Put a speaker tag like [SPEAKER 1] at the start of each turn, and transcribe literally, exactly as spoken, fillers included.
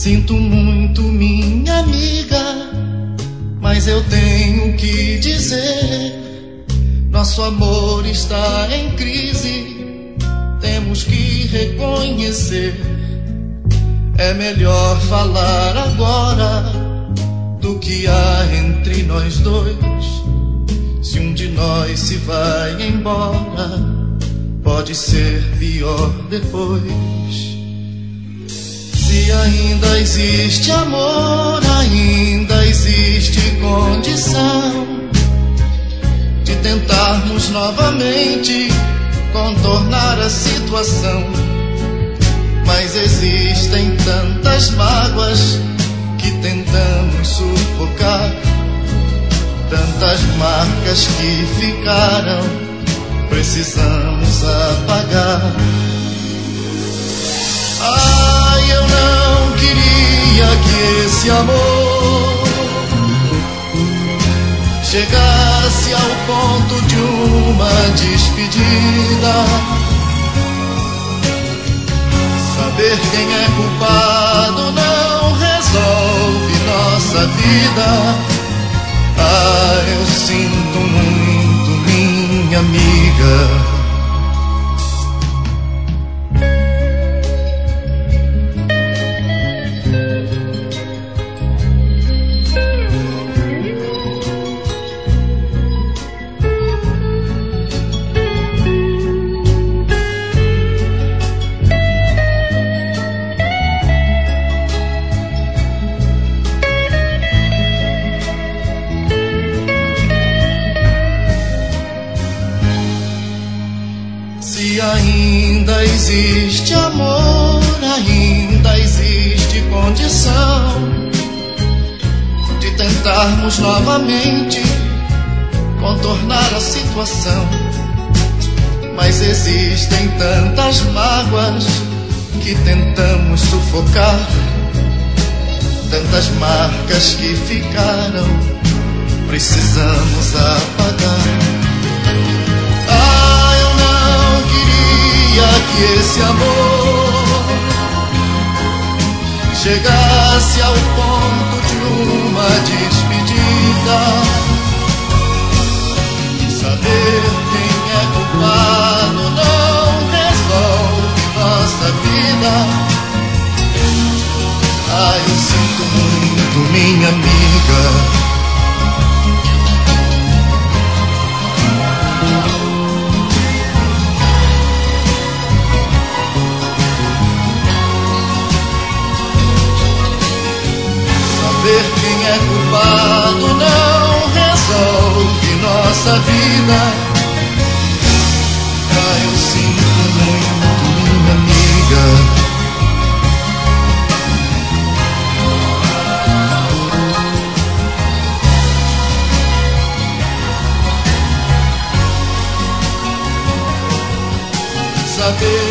[SPEAKER 1] Sinto muito, minha amiga, mas eu tenho que dizer: nosso amor está em crise, temos que reconhecer. É melhor falar agora do que há entre nós dois. Se um de nós se vai embora, pode ser pior depois. Se ainda existe amor, ainda existe condição de tentarmos novamente contornar a situação. Mas existem tantas mágoas que tentamos sufocar, tantas marcas que ficaram, precisamos apagar. Ai, eu não queria que esse amor chegasse ao ponto de uma despedida. Saber quem é culpado não resolve nossa vida. Ah, eu sinto muito, minha amiga. Se ainda existe amor, ainda existe condição de tentarmos novamente contornar a situação. Mas existem tantas mágoas que tentamos sufocar, tantas marcas que ficaram, precisamos apagar. Que esse amor chegasse ao ponto de uma despedida. Saber quem é culpado não resolve nossa vida. Ah, eu sinto muito, minha amiga. Saber quem é culpado não resolve nossa vida. Ah, eu sinto muito, minha amiga. Saber